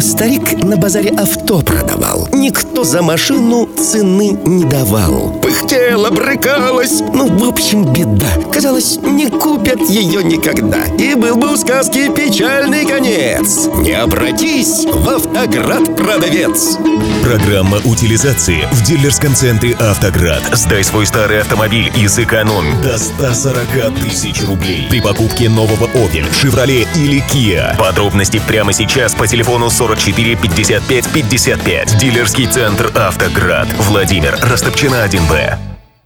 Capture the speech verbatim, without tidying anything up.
Старик на базаре авто продавал. Никто за машину цены не давал. Пыхтела, брыкалась. Ну, в общем, беда. Казалось, не купят ее никогда. И был бы у сказки печальный конец. Не обратись в Автоград продавец. Программа утилизации в дилерском центре «Автоград». Сдай свой старый автомобиль и сэкономь до ста сорока тысяч рублей при покупке нового «Опель», «Шевроле» или «Киа». Подробности прямо сейчас по телефону сорок четыре пятьдесят пять пятьдесят пять. Дилерский центр «Автоград». Владимир, Растопчина один Б.